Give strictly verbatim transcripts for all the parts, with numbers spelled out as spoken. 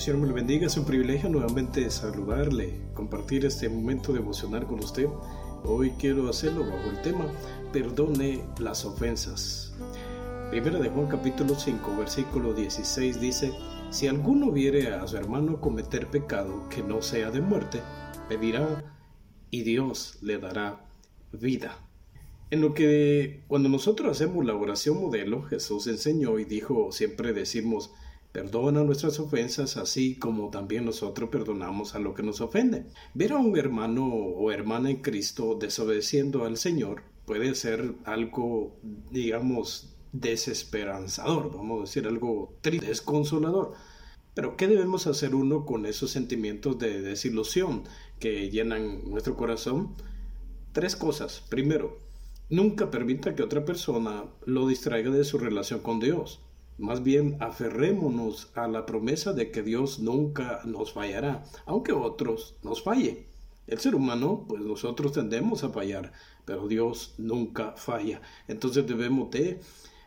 Señor me lo bendiga, es un privilegio nuevamente saludarle, compartir este momento devocional con usted. Hoy quiero hacerlo bajo el tema Perdone las ofensas. Primera de Juan capítulo cinco, versículo dieciséis dice: Si alguno viere a su hermano cometer pecado que no sea de muerte, pedirá y Dios le dará vida. En lo que cuando nosotros hacemos la oración modelo, Jesús enseñó y dijo, siempre decimos: perdona nuestras ofensas, así como también nosotros perdonamos a lo que nos ofende. Ver a un hermano o hermana en Cristo desobedeciendo al Señor puede ser algo, digamos, desesperanzador, vamos a decir algo triste, desconsolador. Pero ¿qué debemos hacer uno con esos sentimientos de desilusión que llenan nuestro corazón? Tres cosas. Primero, nunca permita que otra persona lo distraiga de su relación con Dios. Más bien, aferrémonos a la promesa de que Dios nunca nos fallará, aunque otros nos fallen. El ser humano, pues nosotros tendemos a fallar, pero Dios nunca falla. Entonces debemos de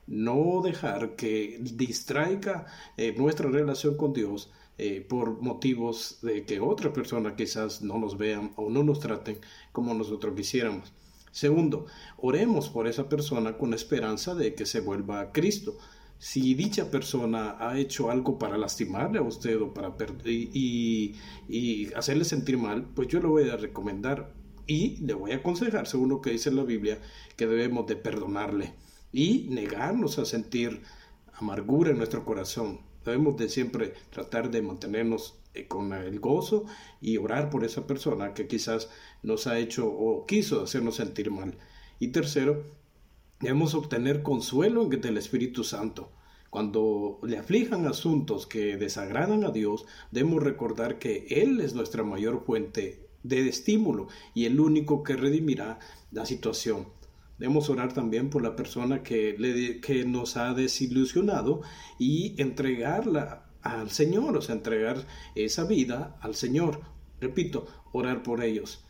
no dejar que distraiga eh, nuestra relación con Dios eh, por motivos de que otra persona quizás no nos vean o no nos traten como nosotros quisiéramos. Segundo, oremos por esa persona con esperanza de que se vuelva a Cristo. Si dicha persona ha hecho algo para lastimarle a usted o para per- y, y, y hacerle sentir mal, pues yo le voy a recomendar y le voy a aconsejar, según lo que dice la Biblia, que debemos de perdonarle y negarnos a sentir amargura en nuestro corazón. Debemos de siempre tratar de mantenernos con el gozo y orar por esa persona que quizás nos ha hecho o quiso hacernos sentir mal. Y tercero, debemos obtener consuelo del Espíritu Santo. Cuando le aflijan asuntos que desagradan a Dios, debemos recordar que Él es nuestra mayor fuente de estímulo y el único que redimirá la situación. Debemos orar también por la persona que, le, que nos ha desilusionado y entregarla al Señor, o sea, entregar esa vida al Señor. Repito, orar por ellos.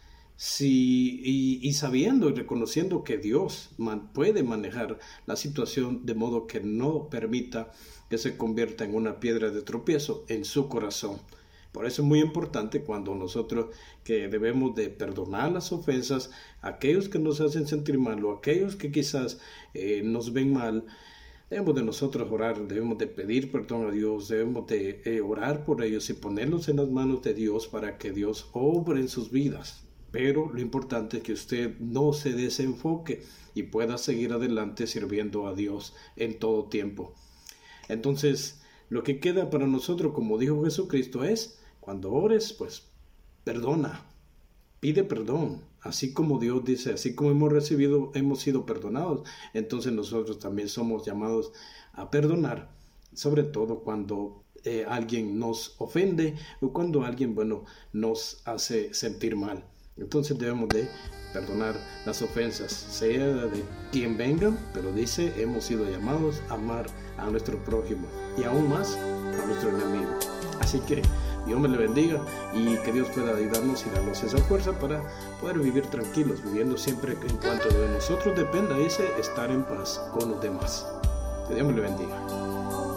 Sí, y, y sabiendo y reconociendo que Dios man, puede manejar la situación de modo que no permita que se convierta en una piedra de tropiezo en su corazón. Por eso es muy importante cuando nosotros que debemos de perdonar las ofensas a aquellos que nos hacen sentir mal o aquellos que quizás eh, nos ven mal. Debemos de nosotros orar, debemos de pedir perdón a Dios, debemos de eh, orar por ellos y ponerlos en las manos de Dios para que Dios obre en sus vidas. Pero lo importante es que usted no se desenfoque y pueda seguir adelante sirviendo a Dios en todo tiempo. Entonces, lo que queda para nosotros, como dijo Jesucristo, es cuando ores, pues perdona, pide perdón. Así como Dios dice, así como hemos recibido, hemos sido perdonados, entonces nosotros también somos llamados a perdonar, sobre todo cuando eh, alguien nos ofende o cuando alguien, bueno, nos hace sentir mal. Entonces debemos de perdonar las ofensas, sea de quien vengan, pero dice, hemos sido llamados a amar a nuestro prójimo y aún más a nuestro enemigo. Así que Dios me le bendiga y que Dios pueda ayudarnos y darnos esa fuerza para poder vivir tranquilos, viviendo siempre en cuanto de nosotros dependa, dice, estar en paz con los demás. Que Dios me le bendiga.